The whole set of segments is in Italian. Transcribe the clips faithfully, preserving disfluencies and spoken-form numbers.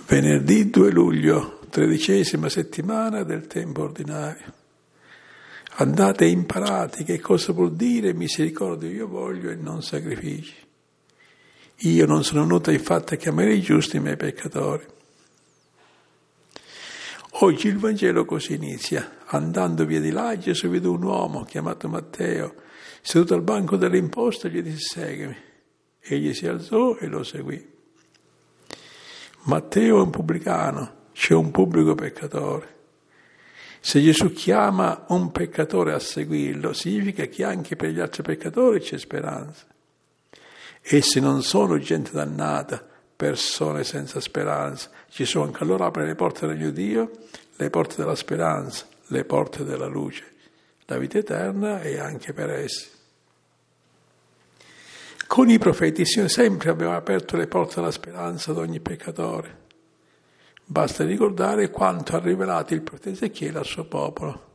Venerdì due luglio, tredicesima settimana del tempo ordinario. Andate e imparate che cosa vuol dire misericordia io voglio e non sacrifici. Io non sono venuto infatti a chiamare i giusti ma i peccatori. Oggi il Vangelo così inizia. Andando via di là, Gesù vide un uomo chiamato Matteo, seduto al banco delle imposte, e gli disse: seguimi. Egli si alzò e lo seguì. Matteo è un pubblicano, c'è un pubblico peccatore. Se Gesù chiama un peccatore a seguirlo, significa che anche per gli altri peccatori c'è speranza. Essi non sono gente dannata, persone senza speranza. Gesù anche allora apre le porte del regno di Dio, le porte della speranza, le porte della luce. La vita eterna è anche per essi. Con i profeti il Signore sempre aveva aperto le porte della speranza ad ogni peccatore. Basta ricordare quanto ha rivelato il profeta Ezechiele al suo popolo.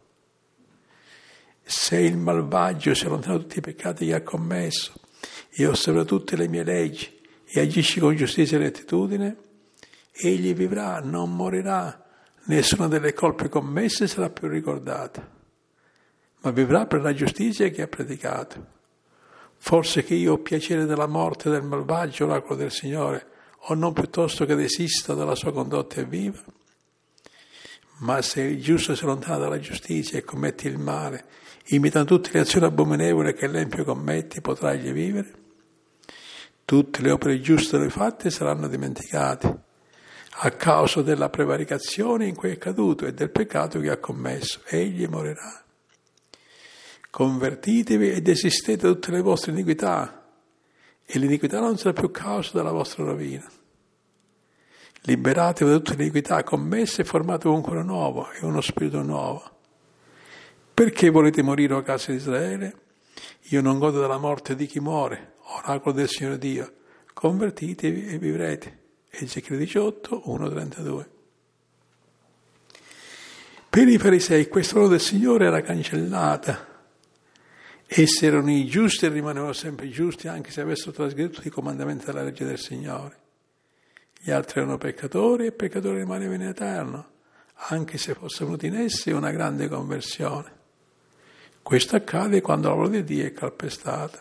Se il malvagio si allontana da tutti i peccati che ha commesso e osserva tutte le mie leggi e agisce con giustizia e rettitudine, egli vivrà, non morirà, nessuna delle colpe commesse sarà più ricordata, ma vivrà per la giustizia che ha predicato. Forse che io ho piacere della morte del malvagio, oracolo del Signore, o non piuttosto che desista dalla sua condotta e viva? Ma se il giusto si allontana dalla giustizia e commette il male, imitando tutte le azioni abominevoli che l'empio commette, potrà egli vivere? Tutte le opere giuste da lui fatte saranno dimenticate, a causa della prevaricazione in cui è caduto e del peccato che ha commesso. Egli morirà. Convertitevi e desistete da tutte le vostre iniquità, e l'iniquità non sarà più causa della vostra rovina. Liberatevi da tutte le iniquità commesse e formatevi un cuore nuovo e uno spirito nuovo. Perché volete morire, o casa di Israele? Io non godo della morte di chi muore, oracolo del Signore Dio. Convertitevi e vivrete. Ezechiele diciotto, uno trentadue. Per i farisei questa parola del Signore era cancellata. Essi erano i giusti e rimanevano sempre giusti anche se avessero trasgredito i comandamenti della legge del Signore. Gli altri erano peccatori e peccatori rimanevano in eterno, anche se fosse venuta in essi una grande conversione. Questo accade quando la parola di Dio è calpestata.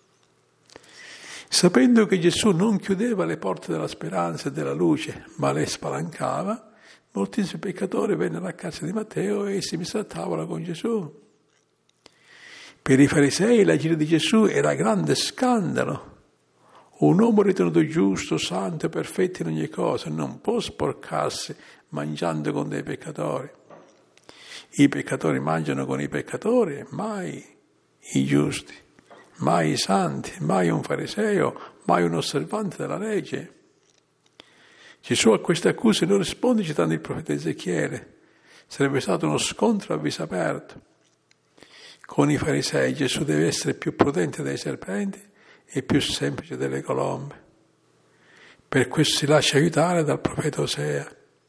Sapendo che Gesù non chiudeva le porte della speranza e della luce, ma le spalancava, moltissimi peccatori vennero a casa di Matteo e si misero a tavola con Gesù. Per i farisei l'agire di Gesù era grande scandalo. Un uomo ritenuto giusto, santo e perfetto in ogni cosa non può sporcarsi mangiando con dei peccatori. I peccatori mangiano con i peccatori, mai i giusti, mai i santi, mai un fariseo, mai un osservante della legge. Gesù a queste accuse non risponde citando il profeta Ezechiele. Sarebbe stato uno scontro a viso aperto. Con i farisei Gesù deve essere più prudente dei serpenti e più semplice delle colombe. Per questo si lascia aiutare dal profeta Osea.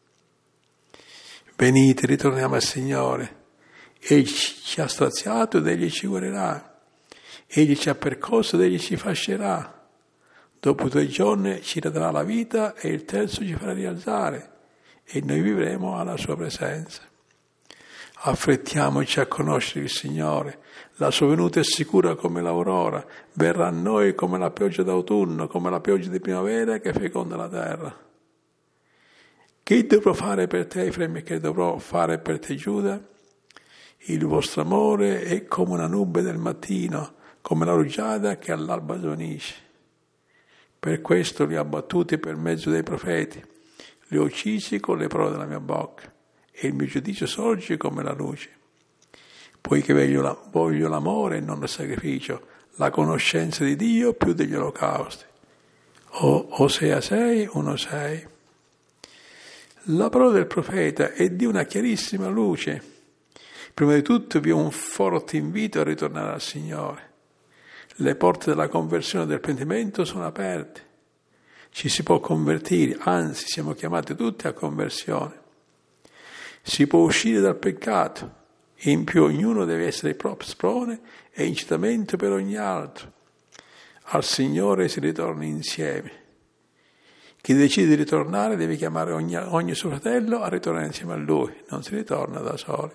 Venite, ritorniamo al Signore. Egli ci ha straziato ed Egli ci guarirà. Egli ci ha percosso ed Egli ci fascerà. Dopo due giorni ci ridarà la vita e il terzo ci farà rialzare e noi vivremo alla sua presenza. Affrettiamoci a conoscere il Signore. La sua venuta è sicura come l'aurora. Verrà a noi come la pioggia d'autunno, come la pioggia di primavera che feconda la terra. Che dovrò fare per te, Efraim, e che dovrò fare per te, Giuda? Il vostro amore è come una nube del mattino, come la rugiada che all'alba svanisce. Per questo li ho abbattuti per mezzo dei profeti, li ho uccisi con le parole della mia bocca. E il mio giudizio sorge come la luce. Poiché voglio, la, voglio l'amore e non il sacrificio, la conoscenza di Dio più degli olocausti. O, Osea sei, uno sei. La parola del profeta è di una chiarissima luce. Prima di tutto vi è un forte invito a ritornare al Signore. Le porte della conversione e del pentimento sono aperte. Ci si può convertire, anzi siamo chiamati tutti a conversione. Si può uscire dal peccato, in più ognuno deve essere proprio sprone e incitamento per ogni altro. Al Signore si ritorna insieme. Chi decide di ritornare deve chiamare ogni, ogni suo fratello a ritornare insieme a lui, non si ritorna da soli.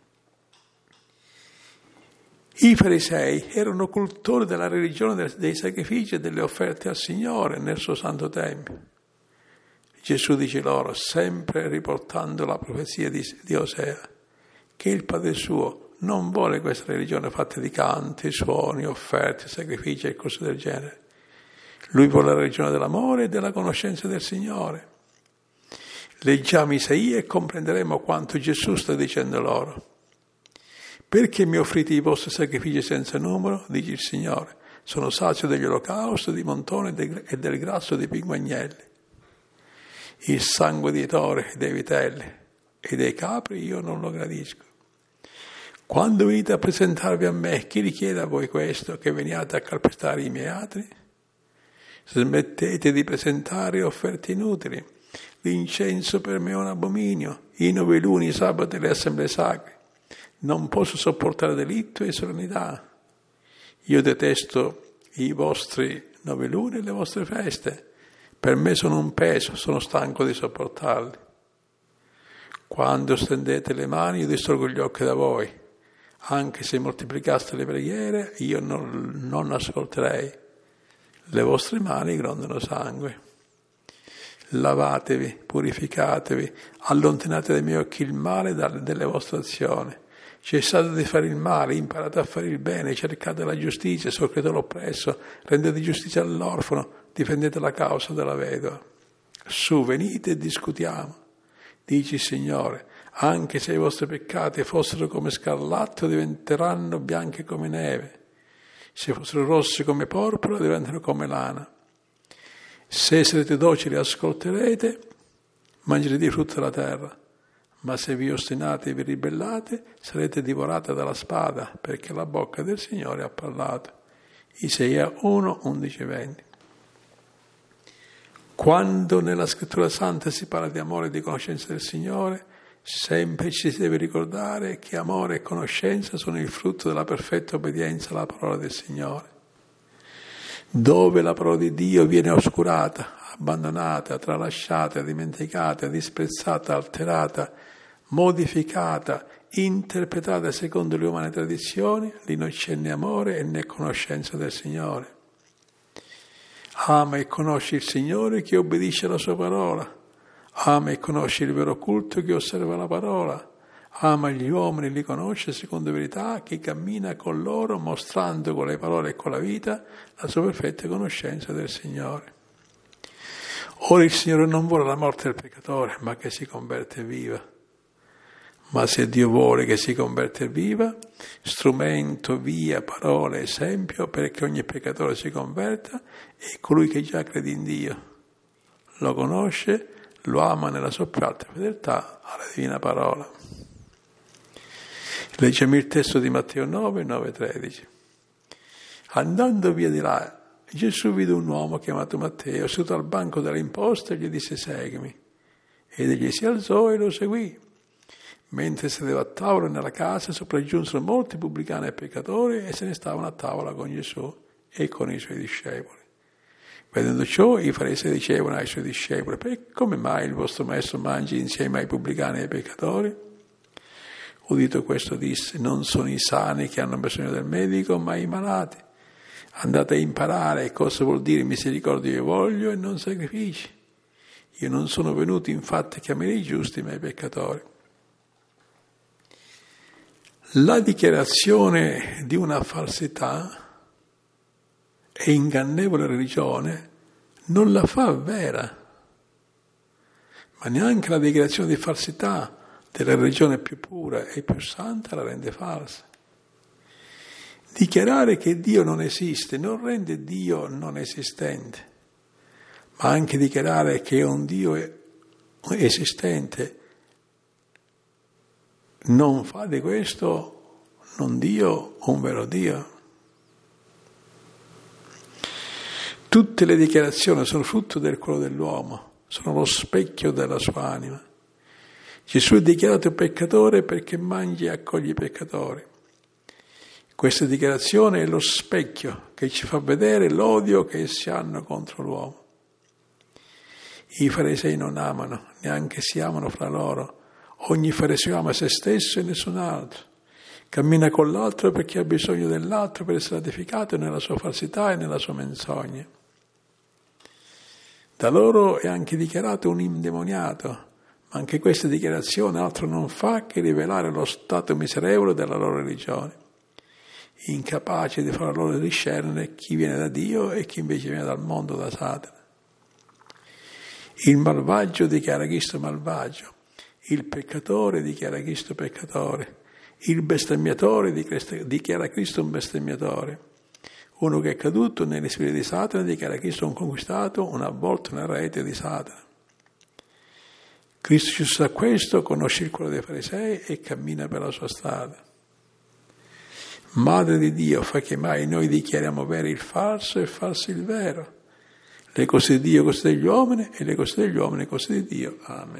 I farisei erano cultori della religione dei sacrifici e delle offerte al Signore nel suo santo tempio. Gesù dice loro, sempre riportando la profezia di, di Osea, che il Padre suo non vuole questa religione fatta di canti, suoni, offerte, sacrifici e cose del genere. Lui vuole la religione dell'amore e della conoscenza del Signore. Leggiamo Isaia e comprenderemo quanto Gesù sta dicendo loro. Perché mi offrite i vostri sacrifici senza numero, dice il Signore, sono sazio degli olocausti, di montone e del grasso dei pinguagnelli. Il sangue dei tori e dei vitelli e dei capri io non lo gradisco. Quando venite a presentarvi a me, chi richiede a voi questo, che veniate a calpestare i miei atri? Smettete di presentare offerte inutili. L'incenso per me è un abominio, i noveluni, i sabati e le assemblee sacre. Non posso sopportare delitto e solennità. Io detesto i vostri noveluni e le vostre feste. Per me sono un peso, sono stanco di sopportarli. Quando stendete le mani io distolgo gli occhi da voi. Anche se moltiplicaste le preghiere io non, non ascolterei. Le vostre mani grondano sangue. Lavatevi, purificatevi, allontanate dai miei occhi il male dalle, delle vostre azioni. Cessate di fare il male, imparate a fare il bene, cercate la giustizia, soccorrete l'oppresso, rendete giustizia all'orfano, difendete la causa della vedova. Su, venite e discutiamo, dice il Signore, anche se i vostri peccati fossero come scarlatto diventeranno bianchi come neve, se fossero rossi come porpora diventano come lana. Se sarete docili ascolterete, mangerete i frutti della terra. Ma se vi ostinate e vi ribellate, sarete divorate dalla spada, perché la bocca del Signore ha parlato. Isaia uno, undici, venti. Quando nella Scrittura Santa si parla di amore e di conoscenza del Signore, sempre ci si deve ricordare che amore e conoscenza sono il frutto della perfetta obbedienza alla parola del Signore. Dove la parola di Dio viene oscurata, abbandonata, tralasciata, dimenticata, disprezzata, alterata, modificata, interpretata secondo le umane tradizioni, lì non c'è né amore e né conoscenza del Signore. Ama e conosci il Signore chi obbedisce alla sua parola. Ama e conosci il vero culto chi osserva la parola. Ama gli uomini e li conosce secondo verità chi cammina con loro mostrando con le parole e con la vita la sua perfetta conoscenza del Signore. Ora il Signore non vuole la morte del peccatore, ma che si converte e viva. Ma se Dio vuole che si converte e viva, strumento, via, parole, esempio perché ogni peccatore si converta è colui che già crede in Dio, lo conosce, lo ama nella sua più alta fedeltà alla divina parola. Leggiamo il testo di Matteo nove, nove, tredici. Andando via di là, Gesù vide un uomo chiamato Matteo seduto al banco delle imposte e gli disse seguimi. Ed egli si alzò e lo seguì. Mentre sedeva a tavola nella casa sopraggiunsero molti pubblicani e peccatori e se ne stavano a tavola con Gesù e con i suoi discepoli. Vedendo ciò i farisei dicevano ai suoi discepoli: per come mai il vostro maestro mangia insieme ai pubblicani e ai peccatori? Udito questo disse: non sono i sani che hanno bisogno del medico ma i malati. Andate a imparare cosa vuol dire misericordia io voglio e non sacrifici. Io non sono venuto infatti a chiamare i giusti ma i peccatori. La dichiarazione di una falsità e ingannevole religione non la fa vera, ma neanche la dichiarazione di falsità della religione più pura e più santa la rende falsa. Dichiarare che Dio non esiste non rende Dio non esistente, ma anche dichiarare che è un Dio esistente non fa di questo non Dio un vero Dio. Tutte le dichiarazioni sono frutto del cuore dell'uomo, sono lo specchio della sua anima. Gesù è dichiarato peccatore perché mangia e accoglie i peccatori. Questa dichiarazione è lo specchio che ci fa vedere l'odio che essi hanno contro l'uomo. I farisei non amano, neanche si amano fra loro. Ogni fariseo ama se stesso e nessun altro. Cammina con l'altro perché ha bisogno dell'altro per essere edificato nella sua falsità e nella sua menzogna. Da loro è anche dichiarato un indemoniato, ma anche questa dichiarazione altro non fa che rivelare lo stato miserevole della loro religione, incapace di far loro discernere chi viene da Dio e chi invece viene dal mondo, da Satana. Il malvagio dichiara Cristo malvagio, il peccatore dichiara Cristo peccatore, il bestemmiatore dichiara Cristo un bestemmiatore. Uno che è caduto negli spiriti di Satana dichiara Cristo un conquistato, un avvolto nella rete di Satana. Cristo ci sa questo, conosce il cuore dei farisei e cammina per la sua strada. Madre di Dio, fa che mai noi dichiariamo vero il falso e falso il vero. Le cose di Dio, cose degli uomini, e le cose degli uomini, cose di Dio. Amen.